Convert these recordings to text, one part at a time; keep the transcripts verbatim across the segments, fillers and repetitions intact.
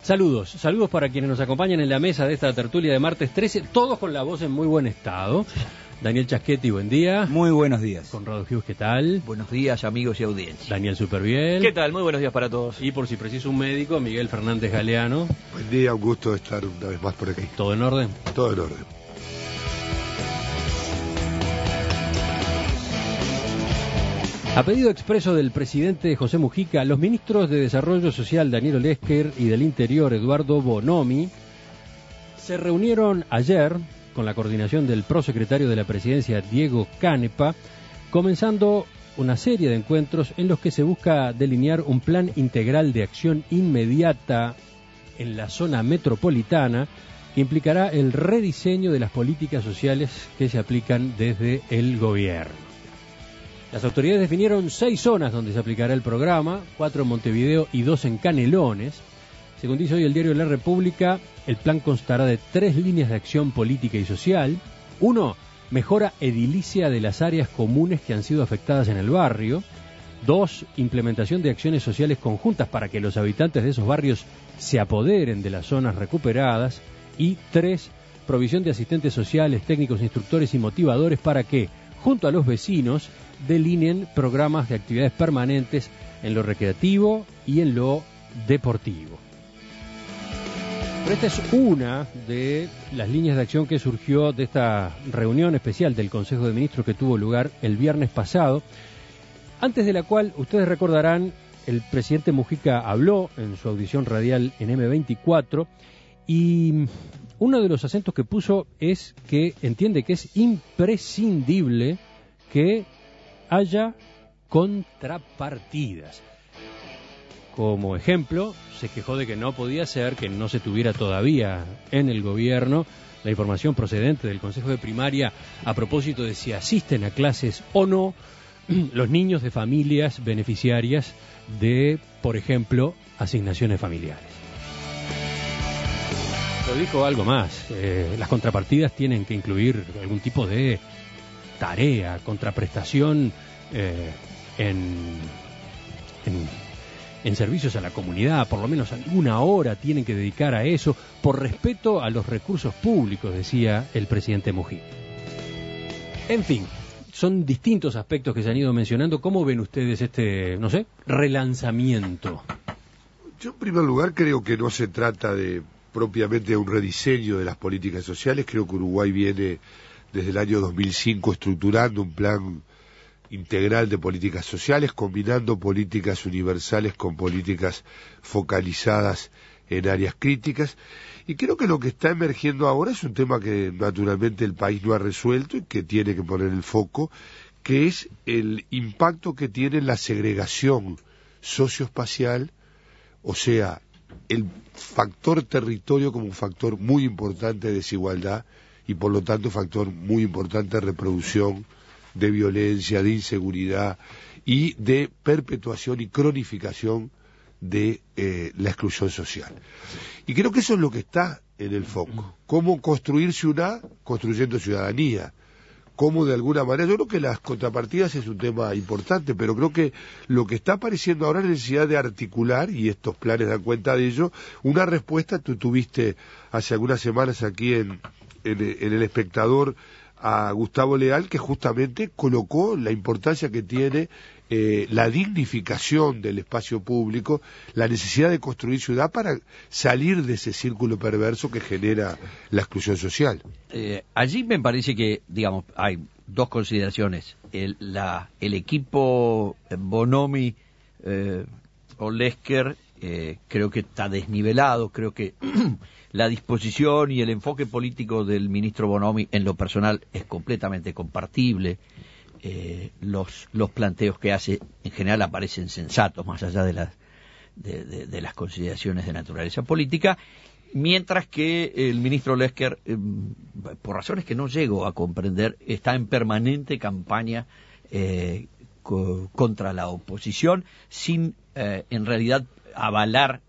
Saludos, saludos para quienes nos acompañan en la mesa de esta tertulia de martes trece, todos con la voz en muy buen estado. Daniel Chasquetti, buen día. Muy buenos días. Conrado Hughes, ¿qué tal? Buenos días, amigos y audiencia. Daniel Superviel. ¿Qué tal? Muy buenos días para todos. Y por si preciso un médico, Miguel Fernández Galeano. Buen día, un gusto estar una vez más por aquí. ¿Todo en orden? Todo en orden. A pedido expreso del presidente José Mujica, los ministros de Desarrollo Social Daniel Olesker y del Interior Eduardo Bonomi se reunieron ayer con la coordinación del prosecretario de la Presidencia Diego Canepa, comenzando una serie de encuentros en los que se busca delinear un plan integral de acción inmediata en la zona metropolitana que implicará el rediseño de las políticas sociales que se aplican desde el gobierno. Las autoridades definieron seis zonas donde se aplicará el programa, cuatro en Montevideo y dos en Canelones. Según dice hoy el diario La República, el plan constará de tres líneas de acción política y social. Uno, mejora edilicia de las áreas comunes que han sido afectadas en el barrio. Dos, implementación de acciones sociales conjuntas para que los habitantes de esos barrios se apoderen de las zonas recuperadas. Y tres, provisión de asistentes sociales, técnicos, instructores y motivadores para que, junto a los vecinos, delineen programas de actividades permanentes en lo recreativo y en lo deportivo. Pero esta es una de las líneas de acción que surgió de esta reunión especial del Consejo de Ministros que tuvo lugar el viernes pasado, antes de la cual, ustedes recordarán, el presidente Mujica habló en su audición radial en eme veinticuatro y uno de los acentos que puso es que entiende que es imprescindible que haya contrapartidas. Como ejemplo, se quejó de que no podía ser que no se tuviera todavía en el gobierno la información procedente del Consejo de Primaria a propósito de si asisten a clases o no los niños de familias beneficiarias de, por ejemplo, asignaciones familiares. Pero dijo algo más, eh, las contrapartidas tienen que incluir algún tipo de tarea, contraprestación eh, en, en, en servicios a la comunidad, por lo menos alguna hora tienen que dedicar a eso, por respeto a los recursos públicos, decía el presidente Mujica. En fin, son distintos aspectos que se han ido mencionando. ¿Cómo ven ustedes este, no sé, relanzamiento? Yo, en primer lugar, creo que no se trata de propiamente de un rediseño de las políticas sociales. Creo que Uruguay viene desde el año dos mil cinco estructurando un plan integral de políticas sociales, combinando políticas universales con políticas focalizadas en áreas críticas, y creo que lo que está emergiendo ahora es un tema que naturalmente el país no ha resuelto y que tiene que poner el foco, que es el impacto que tiene la segregación socioespacial, o sea, el factor territorio como un factor muy importante de desigualdad y por lo tanto un factor muy importante de reproducción, de violencia, de inseguridad y de perpetuación y cronificación de eh, la exclusión social. Y creo que eso es lo que está en el foco. ¿Cómo construir ciudad? Construyendo ciudadanía. Cómo de alguna manera, yo creo que las contrapartidas es un tema importante, pero creo que lo que está apareciendo ahora es la necesidad de articular, y estos planes dan cuenta de ello, una respuesta. Tú tuviste hace algunas semanas aquí en, en, en El Espectador a Gustavo Leal, que justamente colocó la importancia que tiene eh, la dignificación del espacio público, la necesidad de construir ciudad para salir de ese círculo perverso que genera la exclusión social. Eh, allí me parece que, digamos, hay dos consideraciones. El, la, el equipo Bonomi, eh, Olesker, eh, creo que está desnivelado, creo que la disposición y el enfoque político del ministro Bonomi en lo personal es completamente compartible. Eh, los, los planteos que hace en general aparecen sensatos, más allá de las, de, de, de las consideraciones de naturaleza política, mientras que el ministro Olesker, eh, por razones que no llego a comprender, está en permanente campaña eh, co- contra la oposición, sin eh, en realidad avalar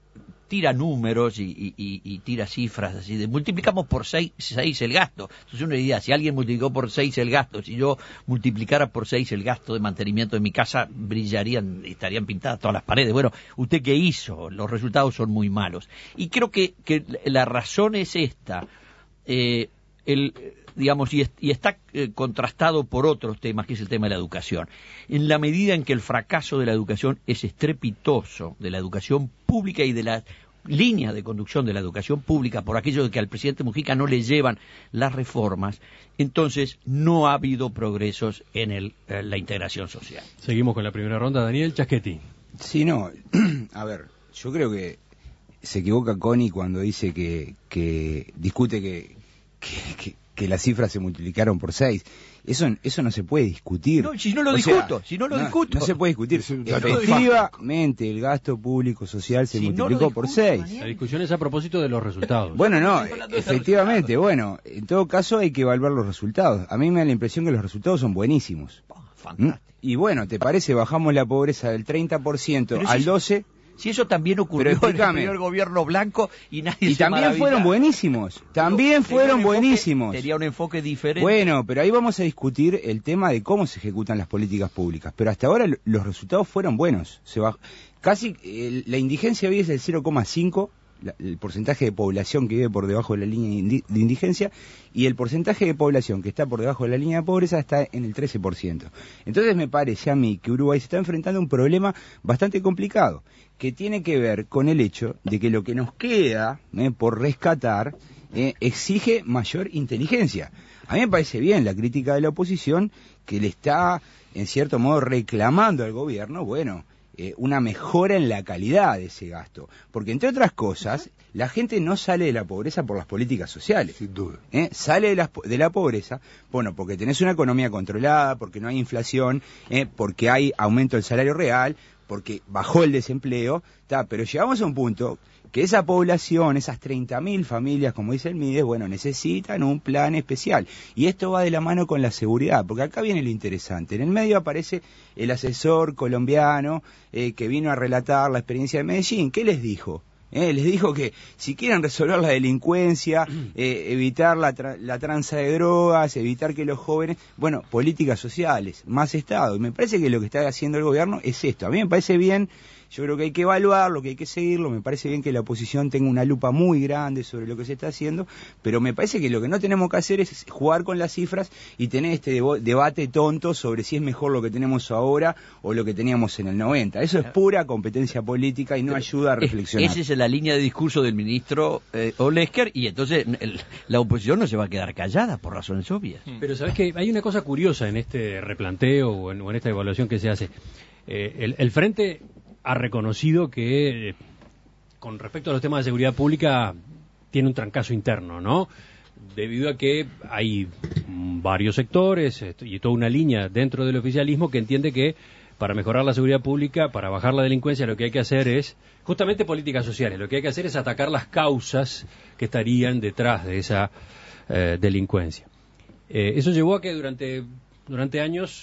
tira números y, y, y, y tira cifras así de multiplicamos por seis, seis el gasto. Entonces uno diría, si alguien multiplicó por seis el gasto, si yo multiplicara por seis el gasto de mantenimiento de mi casa, brillarían, estarían pintadas todas las paredes. Bueno, ¿usted qué hizo? Los resultados son muy malos. Y creo que, que la razón es esta, eh, el, digamos, y, es, y está eh, contrastado por otros temas, que es el tema de la educación. En la medida en que el fracaso de la educación es estrepitoso, de la educación pública y de la línea de conducción de la educación pública, por aquello de que al presidente Mujica no le llevan las reformas, entonces no ha habido progresos en el, eh, la integración social. Seguimos con la primera ronda. Daniel Chaschetti. Sí, no, a ver, yo creo que se equivoca Connie cuando dice que, que discute que, que, que, que las cifras se multiplicaron por seis. Eso, eso no se puede discutir. No, si no lo o discuto, sea, si no lo no, discuto. No se puede discutir. Efectivamente, el gasto público social se si multiplicó no por discuto, seis. Daniel. La discusión es a propósito de los resultados. Bueno, no, efectivamente, bueno, en todo caso hay que evaluar los resultados. A mí me da la impresión que los resultados son buenísimos. Oh, fantástico. Y bueno, ¿te parece? Bajamos la pobreza del treinta por ciento Pero al si- doce por ciento. Si eso también ocurrió Pero en el explícame. primer gobierno blanco y nadie Y se también maravilla. fueron buenísimos. También Tenía fueron un enfoque- buenísimos. Tenía un enfoque diferente. Bueno, pero ahí vamos a discutir el tema de cómo se ejecutan las políticas públicas. Pero hasta ahora lo- los resultados fueron buenos. Se baj- Casi el- la indigencia hoy es del cero coma cinco, la- el porcentaje de población que vive por debajo de la línea de indi- de indigencia, y el porcentaje de población que está por debajo de la línea de pobreza está en el trece por ciento. Entonces me parece a mí que Uruguay se está enfrentando a un problema bastante complicado, que tiene que ver con el hecho de que lo que nos queda eh, por rescatar eh, exige mayor inteligencia. A mí me parece bien la crítica de la oposición, que le está, en cierto modo, reclamando al gobierno, bueno, eh, una mejora en la calidad de ese gasto. Porque, entre otras cosas, la gente no sale de la pobreza por las políticas sociales. Sin duda. ¿Eh? Sale de la, de la pobreza, bueno, porque tenés una economía controlada, porque no hay inflación, ¿eh? porque hay aumento del salario real, porque bajó el desempleo, ta, pero llegamos a un punto que esa población, esas treinta mil familias, como dice el Mides, bueno, necesitan un plan especial. Y esto va de la mano con la seguridad, porque acá viene lo interesante. En el medio aparece el asesor colombiano eh, que vino a relatar la experiencia de Medellín. ¿Qué les dijo? Eh, les dijo que si quieren resolver la delincuencia, eh, evitar la, tra la tranza de drogas, evitar que los jóvenes, bueno, políticas sociales, más Estado. Y me parece que lo que está haciendo el gobierno es esto. A mí me parece bien, yo creo que hay que evaluarlo, que hay que seguirlo, me parece bien que la oposición tenga una lupa muy grande sobre lo que se está haciendo, pero me parece que lo que no tenemos que hacer es jugar con las cifras y tener este debate tonto sobre si es mejor lo que tenemos ahora o lo que teníamos en el noventa. Eso es pura competencia política y no ayuda a reflexionar. Esa es la línea de discurso del ministro eh, Olesker, y entonces el, la oposición no se va a quedar callada por razones obvias. Pero sabes que hay una cosa curiosa en este replanteo o en, o en esta evaluación que se hace. Eh, el, el Frente ha reconocido que eh, con respecto a los temas de seguridad pública tiene un trancazo interno, ¿no? Debido a que hay mm, varios sectores eh, y toda una línea dentro del oficialismo que entiende que para mejorar la seguridad pública, para bajar la delincuencia, lo que hay que hacer es justamente políticas sociales. Lo que hay que hacer es atacar las causas que estarían detrás de esa eh, delincuencia. Eh, eso llevó a que durante, durante años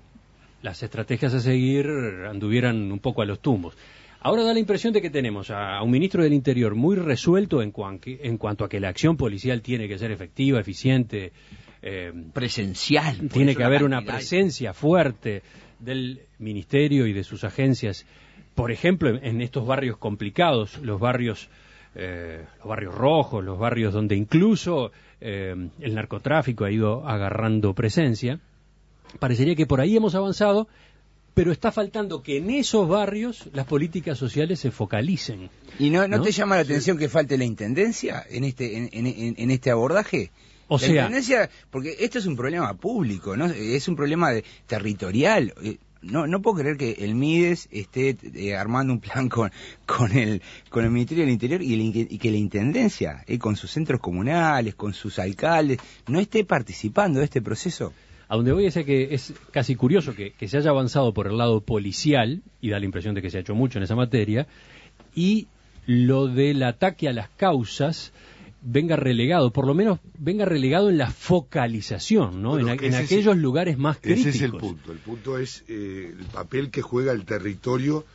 las estrategias a seguir anduvieran un poco a los tumbos. Ahora da la impresión de que tenemos a, a un ministro del Interior muy resuelto en, cuan, en cuanto a que la acción policial tiene que ser efectiva, eficiente, eh, presencial. Tiene que haber una presencia fuerte del Ministerio y de sus agencias, por ejemplo, en, en estos barrios complicados, los barrios, eh, los barrios rojos, los barrios donde incluso eh, el narcotráfico ha ido agarrando presencia. Parecería que por ahí hemos avanzado, pero está faltando que en esos barrios las políticas sociales se focalicen. ¿Y no, no, ¿no? te llama la atención que falte la intendencia en este en, en, en este abordaje? O la sea, intendencia, porque esto es un problema público, ¿no? Es un problema de, territorial. No, no puedo creer que el Mides esté eh, armando un plan con, con, el, con el Ministerio del Interior y, el, y que la Intendencia, eh, con sus centros comunales, con sus alcaldes, no esté participando de este proceso. A donde voy es que es casi curioso que, que se haya avanzado por el lado policial, y da la impresión de que se ha hecho mucho en esa materia, y lo del ataque a las causas venga relegado, por lo menos venga relegado en la focalización, ¿no? Bueno, en, en ese aquellos es, lugares más críticos. Ese es el punto. El punto es eh, el papel que juega el territorio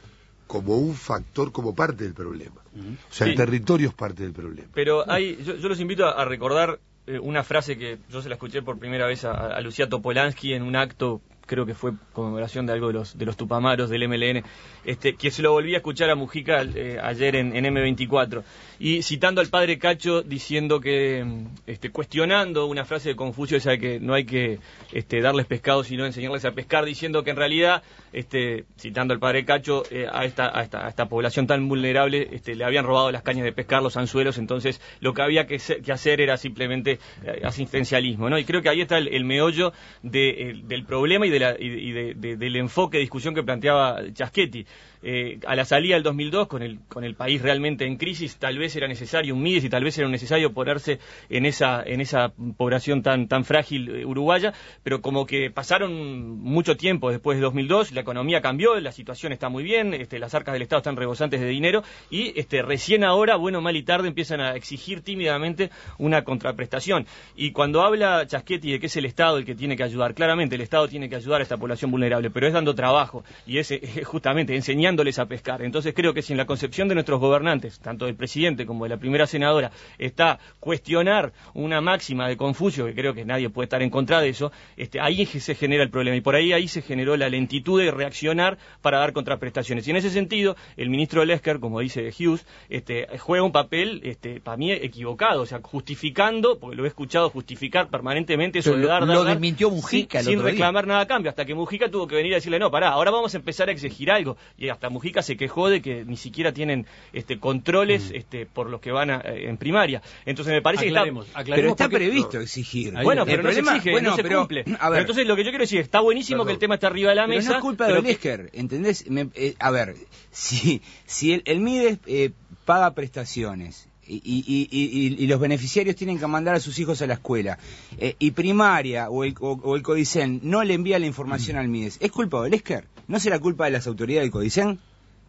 como un factor, como parte del problema. Uh-huh. O sea, sí. el territorio es parte del problema. Pero hay, yo, yo los invito a, a recordar eh, una frase que yo se la escuché por primera vez a, a Lucía Topolansky en un acto, creo que fue conmemoración de algo de los de los Tupamaros del M L N, este, que se lo volví a escuchar a Mujica eh, ayer en, en eme veinticuatro, y citando al padre Cacho diciendo que, este, cuestionando una frase de Confucio, esa de que no hay que este, darles pescado sino enseñarles a pescar, diciendo que en realidad, este, citando al padre Cacho, eh, a, esta, a, esta, a esta población tan vulnerable este, le habían robado las cañas de pescar, los anzuelos, entonces lo que había que, que hacer era simplemente eh, asistencialismo, ¿no? Y creo que ahí está el, el meollo de, el, del problema y de De la, y de, de, del enfoque de discusión que planteaba Chaschetti. Eh, a la salida del dos mil dos, con el, con el país realmente en crisis, tal vez era necesario un Mides y tal vez era necesario ponerse en esa, en esa población tan, tan frágil eh, uruguaya, pero como que pasaron mucho tiempo después de dos mil dos, la economía cambió, la situación está muy bien, este, las arcas del Estado están rebosantes de dinero y este, recién ahora, bueno, mal y tarde, empiezan a exigir tímidamente una contraprestación. Y cuando habla Chaschetti de que es el Estado el que tiene que ayudar, claramente el Estado tiene que ayudar a esta población vulnerable, pero es dando trabajo y es eh, justamente enseñándoles a pescar. Entonces creo que si en la concepción de nuestros gobernantes, tanto del presidente como de la primera senadora, está cuestionar una máxima de Confucio, que creo que nadie puede estar en contra de eso, este, ahí es que se genera el problema y por ahí ahí se generó la lentitud de reaccionar para dar contraprestaciones. Y en ese sentido, el ministro Lesker, como dice Hughes, este, juega un papel, este, para mí, equivocado, o sea, justificando, porque lo he escuchado justificar permanentemente eso Pero de dar, lo, dar, lo dar, desmintió Mujica sin, el sin otro reclamar día. nada a cambio, hasta que Mujica tuvo que venir a decirle, no, pará, ahora vamos a empezar a exigir algo. Y hasta Mujica se quejó de que ni siquiera tienen este, controles mm. este, por los que van a, eh, en primaria. Entonces me parece aclaremos, que está... aclaremos pero está porque, previsto exigir. Bueno, pero el no problema, se exige, bueno, no se pero, cumple. A ver, pero entonces lo que yo quiero decir, está buenísimo Perdón. que el tema está arriba de la pero mesa. No es culpa de Lesker, ¿entendés? Me, eh, a ver, si, si el, el Mides eh, paga prestaciones y, y, y, y los beneficiarios tienen que mandar a sus hijos a la escuela eh, y primaria o el, o, o el Codicen no le envía la información mm. al Mides, ¿es culpa de Lesker? ¿No será culpa de las autoridades del Codicen?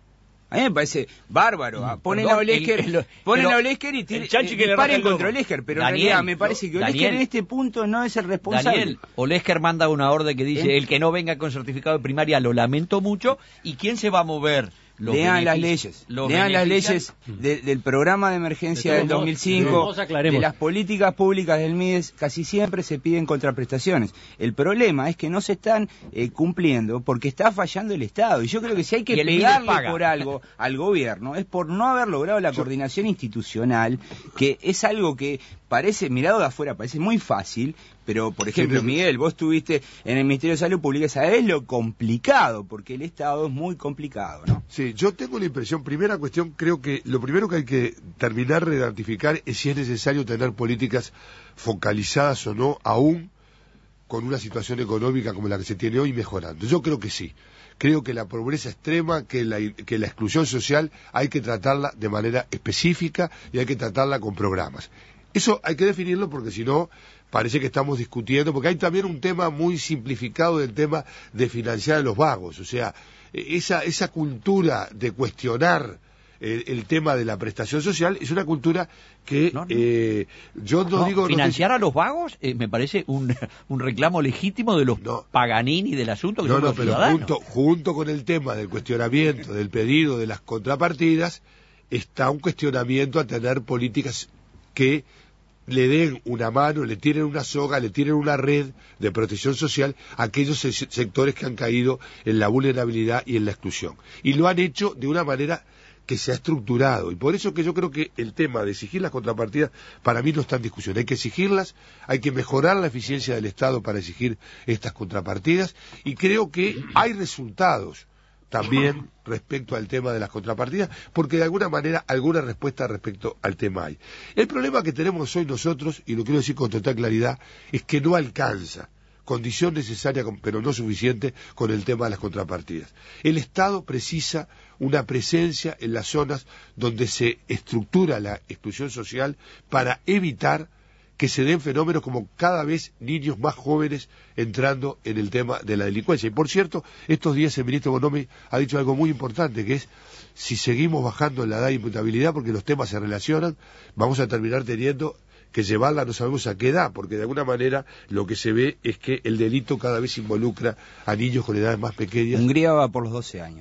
A mí me parece bárbaro. Mm, ponen a Olesker, el, el, ponen a Olesker y tire, eh, disparen contra Olesker, pero Daniel, en realidad me parece que Olesker en este punto no es el responsable. Daniel, Olesker manda una orden que dice, ¿Eh? el que no venga con certificado de primaria lo lamento mucho, ¿y quién se va a mover? Los lean las leyes, lean las leyes de, del programa de emergencia de del dos mil cinco, de, de las políticas públicas del Mides, casi siempre se piden contraprestaciones. El problema es que no se están eh, cumpliendo porque está fallando el Estado. Y yo creo que si hay que pegarle por algo al gobierno es por no haber logrado la coordinación institucional, que es algo que parece, mirado de afuera, parece muy fácil, pero, por ejemplo, Miguel, vos estuviste en el Ministerio de Salud Pública, sabés lo complicado, porque el Estado es muy complicado, ¿no? Sí, yo tengo la impresión, primera cuestión, creo que lo primero que hay que terminar de identificar es si es necesario tener políticas focalizadas o no, aún con una situación económica como la que se tiene hoy mejorando. Yo creo que sí. Creo que la pobreza extrema, que la, que la exclusión social, hay que tratarla de manera específica y hay que tratarla con programas. Eso hay que definirlo porque si no parece que estamos discutiendo, porque hay también un tema muy simplificado del tema de financiar a los vagos, o sea, esa, esa cultura de cuestionar el, el tema de la prestación social es una cultura que no, no. Eh, yo no, no digo... ¿Financiar no a los vagos? Eh, me parece un, un reclamo legítimo de los no. Paganini del asunto que no, son no, los pero ciudadanos. Junto, junto con el tema del cuestionamiento, del pedido de las contrapartidas, está un cuestionamiento a tener políticas que le den una mano, le tiren una soga, le tiren una red de protección social a aquellos sectores que han caído en la vulnerabilidad y en la exclusión. Y lo han hecho de una manera que se ha estructurado. Y por eso que yo creo que el tema de exigir las contrapartidas para mí no está en discusión. Hay que exigirlas, hay que mejorar la eficiencia del Estado para exigir estas contrapartidas y creo que hay resultados también respecto al tema de las contrapartidas, porque de alguna manera alguna respuesta respecto al tema hay. El problema que tenemos hoy nosotros, y lo quiero decir con total claridad, es que no alcanza, condición necesaria pero no suficiente, con el tema de las contrapartidas. El Estado precisa una presencia en las zonas donde se estructura la exclusión social para evitar que se den fenómenos como cada vez niños más jóvenes entrando en el tema de la delincuencia. Y por cierto, estos días el ministro Bonomi ha dicho algo muy importante, que es, si seguimos bajando en la edad de imputabilidad, porque los temas se relacionan, vamos a terminar teniendo que llevarla no sabemos a qué edad, porque de alguna manera lo que se ve es que el delito cada vez involucra a niños con edades más pequeñas. Hungría va por los doce años.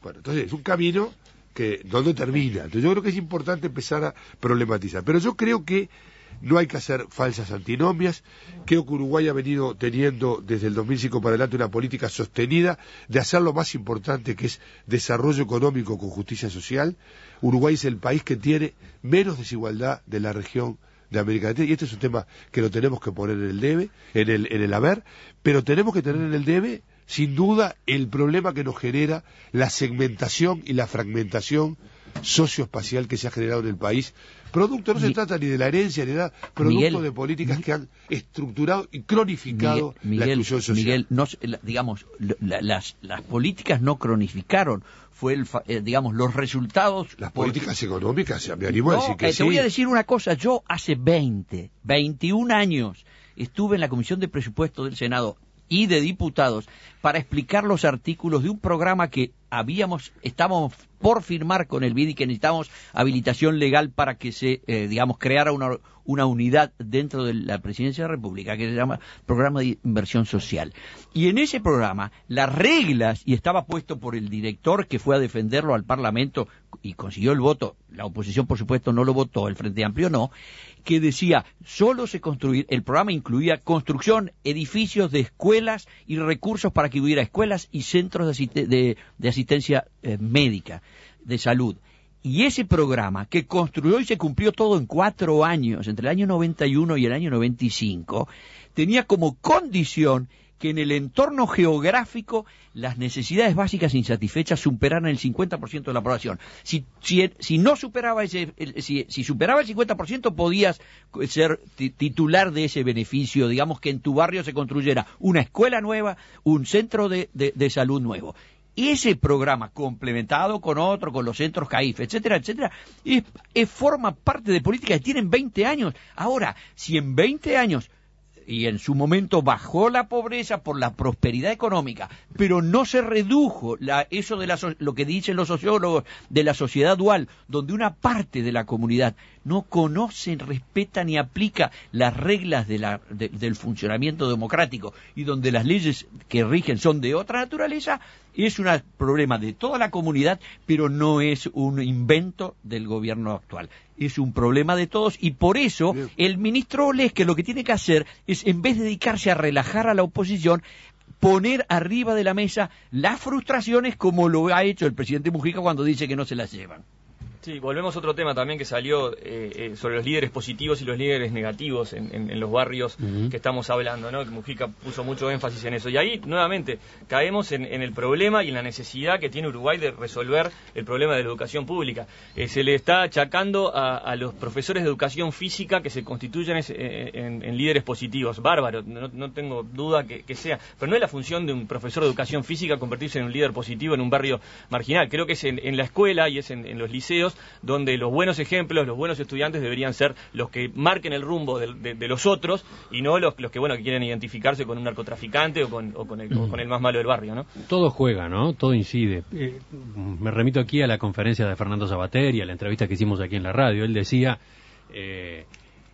Bueno, entonces es un camino que ¿dónde termina? Entonces yo creo que es importante empezar a problematizar. Pero yo creo que no hay que hacer falsas antinomias. Creo que Uruguay ha venido teniendo desde el dos mil cinco para adelante una política sostenida de hacer lo más importante, que es desarrollo económico con justicia social. Uruguay es el país que tiene menos desigualdad de la región de América Latina, y este es un tema que lo tenemos que poner en el debe, en el, en el haber, pero tenemos que tener en el debe, sin duda, el problema que nos genera la segmentación y la fragmentación socioespacial que se ha generado en el país. Producto, no se trata ni de la herencia ni nada, producto Miguel, de políticas que han estructurado y cronificado Miguel, la exclusión social. Miguel, no, digamos, la, las, las políticas no cronificaron, fue el, eh, digamos, los resultados. Las por... políticas económicas, me animo a no, decir que eh, sí. Te voy a decir una cosa, yo hace veinte, veintiún años estuve en la Comisión de Presupuesto del Senado y de Diputados para explicar los artículos de un programa que habíamos, estábamos por firmar con el B I D y que necesitábamos habilitación legal para que se, eh, digamos, creara una, una unidad dentro de la Presidencia de la República que se llama Programa de Inversión Social. Y en ese programa, las reglas, y estaba puesto por el director que fue a defenderlo al Parlamento y consiguió el voto, la oposición por supuesto no lo votó, el Frente Amplio no, que decía, solo se construir, el programa incluía construcción, edificios de escuelas y recursos para que hubiera escuelas y centros de, asist de, de asistencia eh, médica, de salud. Y ese programa, que construyó y se cumplió todo en cuatro años, entre el año noventa y uno y el año noventa y cinco, tenía como condición que en el entorno geográfico las necesidades básicas insatisfechas superaran el cincuenta por ciento de la población. Si, si, si no superaba ese, si, si superaba el cincuenta por ciento podías ser titular de ese beneficio, digamos que en tu barrio se construyera una escuela nueva, un centro de, de, de salud nuevo. Ese programa, complementado con otro, con los centros C A I F, etcétera, etcétera, es, es, forma parte de políticas que tienen veinte años. Ahora, si en veinte años, y en su momento bajó la pobreza por la prosperidad económica, pero no se redujo la, eso de la, lo que dicen los sociólogos de la sociedad dual, donde una parte de la comunidad no conoce, respeta ni aplica las reglas de la, de, del funcionamiento democrático y donde las leyes que rigen son de otra naturaleza, es un problema de toda la comunidad, pero no es un invento del gobierno actual. Es un problema de todos y por eso Bien. el ministro Olesker lo que tiene que hacer es, en vez de dedicarse a relajar a la oposición, poner arriba de la mesa las frustraciones como lo ha hecho el presidente Mujica cuando dice que no se las llevan. Sí, volvemos a otro tema también que salió eh, eh, sobre los líderes positivos y los líderes negativos en, en, en los barrios uh-huh. que estamos hablando, ¿no? Que Mujica puso mucho énfasis en eso. Y ahí, nuevamente, caemos en, en el problema y en la necesidad que tiene Uruguay de resolver el problema de la educación pública. Eh, se le está achacando a, a los profesores de educación física que se constituyen en, en, en líderes positivos. Bárbaro, no, no tengo duda que, que sea. Pero no es la función de un profesor de educación física convertirse en un líder positivo en un barrio marginal. Creo que es en, en la escuela y es en, en los liceos donde los buenos ejemplos, los buenos estudiantes deberían ser los que marquen el rumbo de, de, de los otros y no los, los que bueno que quieren identificarse con un narcotraficante o con, o con, el, o con el más malo del barrio, ¿no? Todo juega, ¿no? Todo incide. Eh, me remito aquí a la conferencia de Fernando Sabater y a la entrevista que hicimos aquí en la radio. Él decía, eh,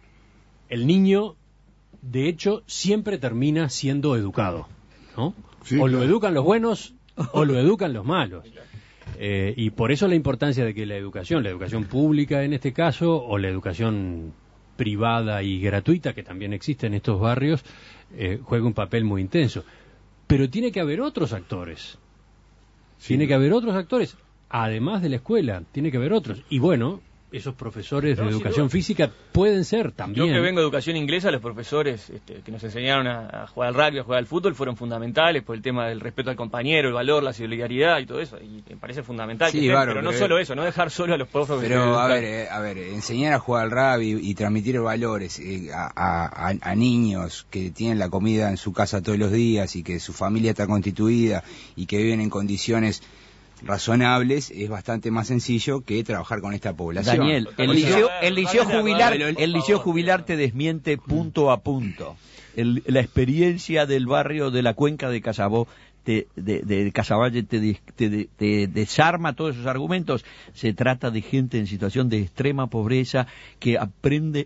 el niño, de hecho, siempre termina siendo educado, ¿no? Sí, o claro. lo educan los buenos o lo educan los malos. Eh, y por eso la importancia de que la educación, la educación pública en este caso, o la educación privada y gratuita, que también existe en estos barrios, eh, juega un papel muy intenso. Pero tiene que haber otros actores. Sí. Tiene que haber otros actores, además de la escuela, tiene que haber otros. Y bueno, esos profesores no, de educación física pueden ser también. Yo que vengo de educación inglesa, los profesores este, que nos enseñaron a, a jugar al rugby, a jugar al fútbol, fueron fundamentales por el tema del respeto al compañero, el valor, la solidaridad y todo eso. Y me parece fundamental. Sí, que claro, estén, pero, pero no solo eso, no dejar solo a los profesores. Pero a ver, eh, a ver, enseñar a jugar al rugby y transmitir valores eh, a, a, a niños que tienen la comida en su casa todos los días y que su familia está constituida y que viven en condiciones razonables, es bastante más sencillo que trabajar con esta población. Daniel, el liceo, el liceo jubilar, el liceo jubilar te desmiente punto a punto. El, la experiencia del barrio de la cuenca de Casabó, te, de, de Casaballe, te, te, te desarma todos esos argumentos. Se trata de gente en situación de extrema pobreza que aprende un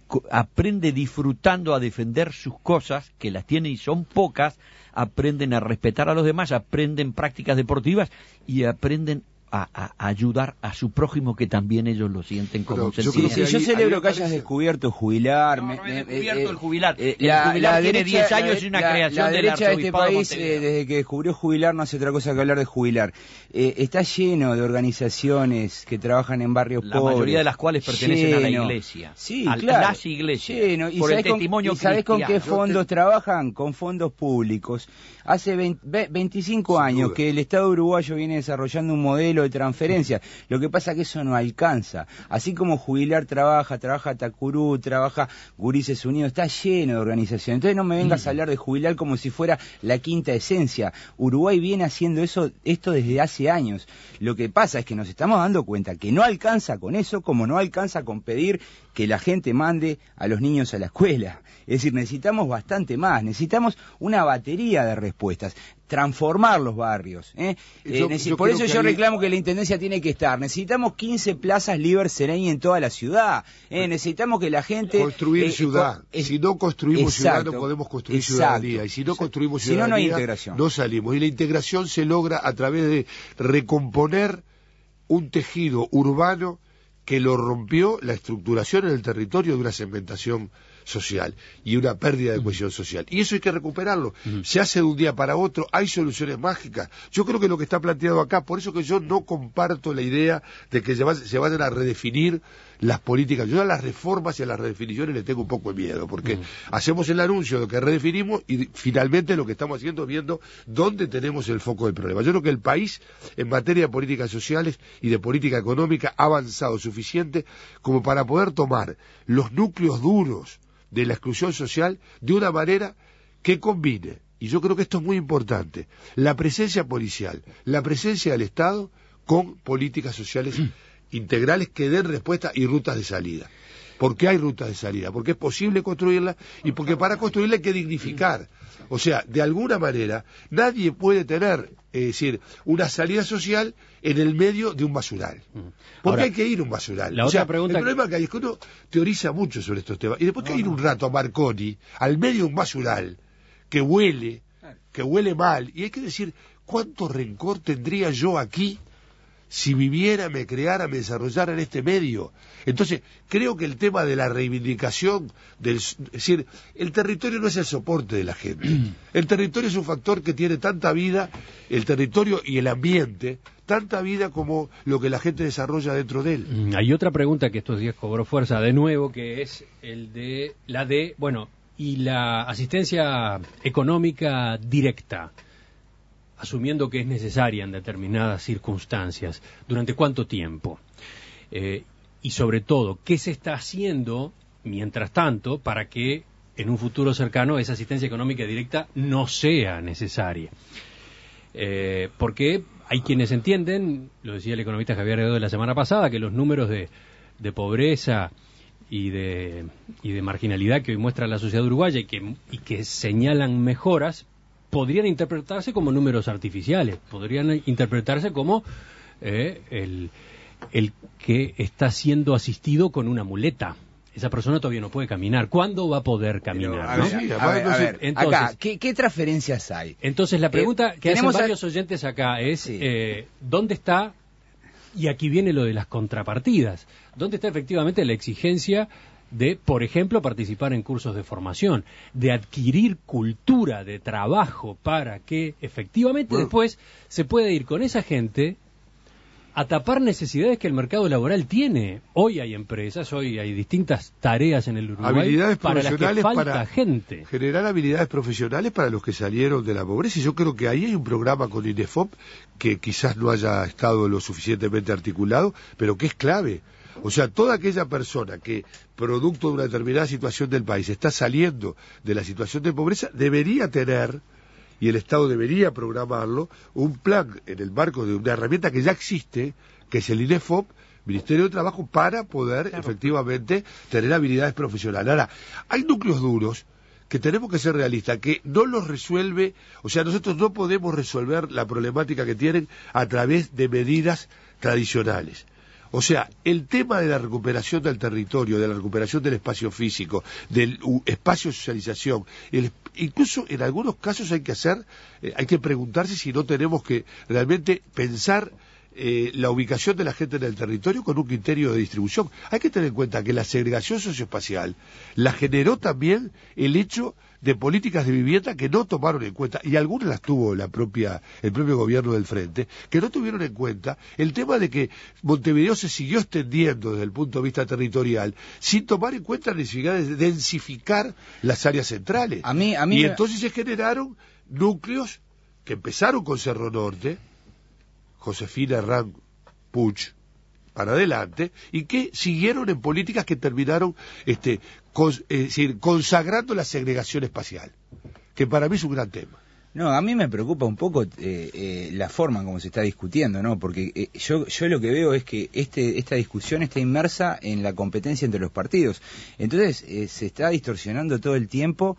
aprende disfrutando a defender sus cosas, que las tiene y son pocas, aprenden a respetar a los demás, aprenden prácticas deportivas y aprenden A, a ayudar a su prójimo, que también ellos lo sienten como yo, sí, sí, yo celebro que hayas descubierto jubilar. No, no he descubierto eh, el jubilar. Eh, el la, jubilar la tiene derecha, diez años y una la, creación la del derecha de este país, de eh, desde que descubrió jubilar, no hace otra cosa que hablar de jubilar. Eh, está lleno de organizaciones que trabajan en barrios la pobres. La mayoría de las cuales pertenecen lleno. a la iglesia. Sí, a claro. las iglesias. Lleno. ¿Y por el sabés con, testimonio ¿y sabés con qué cristiano? fondos te... trabajan? Con fondos públicos. Hace veinte, veinticinco Sin años duda. que el Estado uruguayo viene desarrollando un modelo de transferencia. Lo que pasa es que eso no alcanza. Así como jubilar trabaja, trabaja Tacurú, trabaja Gurises Unidos, está lleno de organizaciones. Entonces no me vengas a hablar de jubilar como si fuera la quinta esencia. Uruguay viene haciendo eso, esto desde hace años. Lo que pasa es que nos estamos dando cuenta que no alcanza con eso, como no alcanza con pedir que la gente mande a los niños a la escuela. Es decir, necesitamos bastante más, necesitamos una batería de respuestas, transformar los barrios. ¿eh? Yo, Eh, yo por eso que yo hay... reclamo que la Intendencia tiene que estar. Necesitamos quince plazas Liber Sereni en toda la ciudad. ¿eh? Necesitamos que la gente... Construir eh, ciudad. Eh, si no construimos exacto, ciudad, no podemos construir exacto. ciudadanía. Y si no construimos si no, no hay ciudadanía, integración. no salimos. Y la integración se logra a través de recomponer un tejido urbano que lo rompió la estructuración en el territorio de una segmentación social y una pérdida de cohesión social. Y eso hay que recuperarlo. Se hace de un día para otro, hay soluciones mágicas. Yo creo que lo que está planteado acá, por eso que yo no comparto la idea de que se, va, se vayan a redefinir las políticas. Yo a las reformas y a las redefiniciones le tengo un poco de miedo, porque uh-huh. hacemos el anuncio de que redefinimos y finalmente lo que estamos haciendo es viendo dónde tenemos el foco del problema. Yo creo que el país, en materia de políticas sociales y de política económica, ha avanzado suficiente como para poder tomar los núcleos duros de la exclusión social de una manera que combine, y yo creo que esto es muy importante, la presencia policial, la presencia del Estado con políticas sociales integrales que den respuesta y rutas de salida. Porque hay rutas de salida, porque es posible construirlas y porque para construirla hay que dignificar. O sea, de alguna manera, nadie puede tener, es decir, una salida social en el medio de un basural. Porque Ahora, hay que ir a un basural. La o sea, otra pregunta el problema que hay es que uno teoriza mucho sobre estos temas. Y después no, que ir un rato a Marconi, al medio de un basural, que huele, que huele mal. Y hay que decir, ¿cuánto rencor tendría yo aquí si viviera, me creara, me desarrollara en este medio? Entonces, creo que el tema de la reivindicación, del, es decir, el territorio no es el soporte de la gente. El territorio es un factor que tiene tanta vida, el territorio y el ambiente, tanta vida como lo que la gente desarrolla dentro de él. Hay otra pregunta que estos días cobró fuerza de nuevo, que es el de la de, bueno, y la asistencia económica directa, asumiendo que es necesaria en determinadas circunstancias, ¿durante cuánto tiempo? Eh, y sobre todo, ¿qué se está haciendo, mientras tanto, para que en un futuro cercano esa asistencia económica directa no sea necesaria? Eh, porque hay quienes entienden, lo decía el economista Javier Heredo la semana pasada, que los números de, de pobreza y de, y de marginalidad que hoy muestra la sociedad uruguaya y que, y que señalan mejoras, podrían interpretarse como números artificiales, podrían interpretarse como eh, el, el que está siendo asistido con una muleta. Esa persona todavía no puede caminar. ¿Cuándo va a poder caminar? Pero, a, ¿no? ver, a, ver, a ver, entonces, acá, ¿qué, ¿qué transferencias hay? Entonces la pregunta eh, que hacen varios a... oyentes acá es, sí. eh, ¿dónde está, y aquí viene lo de las contrapartidas, dónde está efectivamente la exigencia de, por ejemplo, participar en cursos de formación, de adquirir cultura de trabajo para que efectivamente bueno. después se pueda ir con esa gente a tapar necesidades que el mercado laboral tiene? Hoy hay empresas, hoy hay distintas tareas en el Uruguay habilidades para las que falta para gente. Generar habilidades profesionales para los que salieron de la pobreza, y yo creo que ahí hay un programa con INEFOP que quizás no haya estado lo suficientemente articulado, pero que es clave. O sea, toda aquella persona que, producto de una determinada situación del país, está saliendo de la situación de pobreza, debería tener, y el Estado debería programarlo, un plan en el marco de una herramienta que ya existe, que es el INEFOP, Ministerio de Trabajo, para poder claro. efectivamente tener habilidades profesionales. Ahora, hay núcleos duros que tenemos que ser realistas, que no los resuelve, o sea, nosotros no podemos resolver la problemática que tienen a través de medidas tradicionales. O sea, el tema de la recuperación del territorio, de la recuperación del espacio físico, del uh, espacio de socialización, el, incluso en algunos casos hay que hacer, eh, hay que preguntarse si no tenemos que realmente pensar eh, la ubicación de la gente en el territorio con un criterio de distribución. Hay que tener en cuenta que la segregación socioespacial la generó también el hecho de políticas de vivienda que no tomaron en cuenta, y algunas las tuvo la propia, el propio gobierno del Frente, que no tuvieron en cuenta el tema de que Montevideo se siguió extendiendo desde el punto de vista territorial, sin tomar en cuenta la necesidad de densificar las áreas centrales. A mí, a mí y me... entonces se generaron núcleos que empezaron con Cerro Norte, Josefina Herrán Puch, para adelante, y que siguieron en políticas que terminaron este, cons, es decir, consagrando la segregación espacial, que para mí es un gran tema. No, a mí me preocupa un poco eh, eh, la forma como se está discutiendo, ¿no? Porque eh, yo yo lo que veo es que este esta discusión está inmersa en la competencia entre los partidos. Entonces eh, se está distorsionando todo el tiempo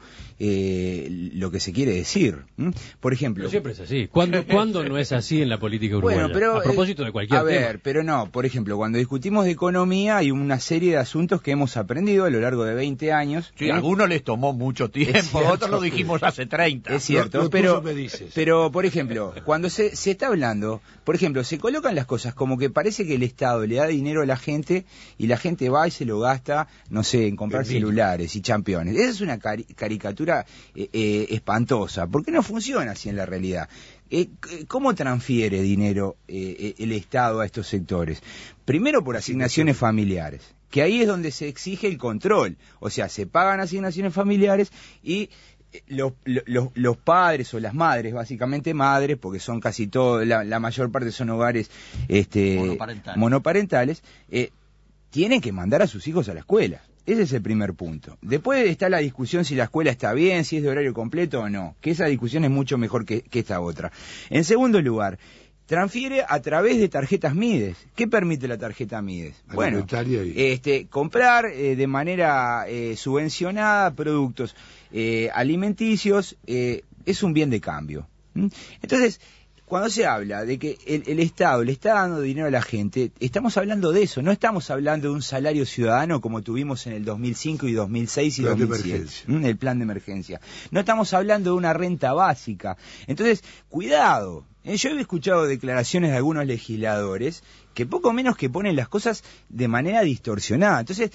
eh, lo que se quiere decir. ¿m? Por ejemplo... Pero siempre es así. ¿Cuándo, ¿Cuándo no es así en la política uruguaya? Bueno, pero, a propósito de cualquier a tema. ver, pero no, por ejemplo, cuando discutimos de economía hay una serie de asuntos que hemos aprendido a lo largo de veinte años. Sí, ¿eh? a algunos les tomó mucho tiempo, cierto, otros lo dijimos hace treinta. Es cierto, Lo- lo pero, tuyo me dices. pero por ejemplo, cuando se, se está hablando, por ejemplo, se colocan las cosas como que parece que el Estado le da dinero a la gente y la gente va y se lo gasta, no sé, en comprar En vino. celulares y championes. Esa es una cari- caricatura eh, eh, espantosa, porque no funciona así en la realidad. Eh, ¿Cómo transfiere dinero eh, el Estado a estos sectores? Primero por asignaciones familiares, que ahí es donde se exige el control. O sea, se pagan asignaciones familiares y los, los, los padres o las madres, básicamente madres, porque son casi todo, la, la mayor parte son hogares este, Monoparentales. monoparentales, eh, tienen que mandar a sus hijos a la escuela. Ese es el primer punto. Después está la discusión si la escuela está bien, si es de horario completo o no, que esa discusión es mucho mejor que, que esta otra. En segundo lugar, transfiere a través de tarjetas Mides. ¿Qué permite la tarjeta Mides? Bueno, Alimentaria y- este, comprar eh, de manera eh, subvencionada productos eh, alimenticios eh, es un bien de cambio. ¿Mm? Entonces, cuando se habla de que el, el Estado le está dando dinero a la gente, estamos hablando de eso, no estamos hablando de un salario ciudadano como tuvimos en el dos mil cinco y dos mil seis y Plan de dos mil siete, emergencia. ¿m? El plan de emergencia. No estamos hablando de una renta básica. Entonces, cuidado. Eh, Yo he escuchado declaraciones de algunos legisladores que poco menos que ponen las cosas de manera distorsionada. Entonces,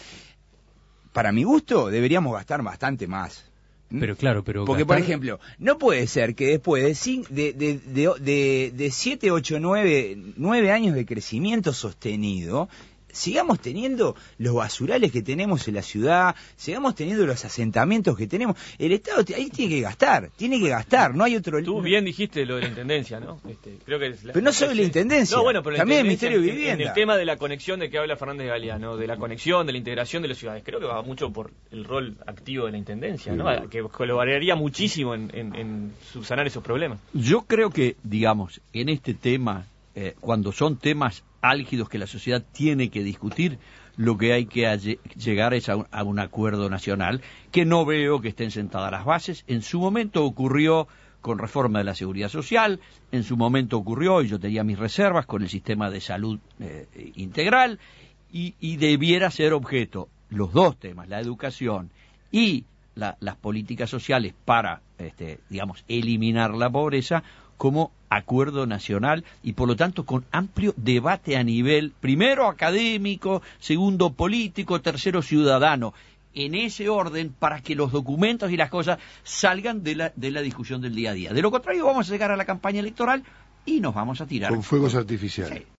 para mi gusto, deberíamos gastar bastante más. Pero claro, pero Porque, gastar- por ejemplo, no puede ser que después de cin- de, de, de, de, de siete, ocho, nueve, nueve años de crecimiento sostenido, sigamos teniendo los basurales que tenemos en la ciudad, sigamos teniendo los asentamientos que tenemos. El Estado t- ahí tiene que gastar, tiene que gastar, no hay otro... Tú bien dijiste lo de la intendencia, ¿no? Este, creo que es la- Pero no solo la intendencia, No, bueno, pero la también el intendencia Ministerio de en- En Vivienda. el tema de la conexión de que habla Fernández Galeano, de la conexión, de la integración de las ciudades, creo que va mucho por el rol activo de la intendencia, ¿no? Sí. Que colaboraría muchísimo en, en, en subsanar esos problemas. Yo creo que, digamos, en este tema, eh, cuando son temas álgidos que la sociedad tiene que discutir, lo que hay que alle- llegar es a un, a un acuerdo nacional, que no veo que estén sentadas las bases. En su momento ocurrió con reforma de la seguridad social, en su momento ocurrió, y yo tenía mis reservas, con el sistema de salud eh, integral, y, y debiera ser objeto, los dos temas, la educación y la- las políticas sociales para, este, digamos, eliminar la pobreza, como acuerdo nacional y por lo tanto con amplio debate a nivel, primero académico, segundo político, tercero ciudadano, en ese orden para que los documentos y las cosas salgan de la, de la discusión del día a día. De lo contrario vamos a llegar a la campaña electoral y nos vamos a tirar. Con fuegos artificiales. Sí.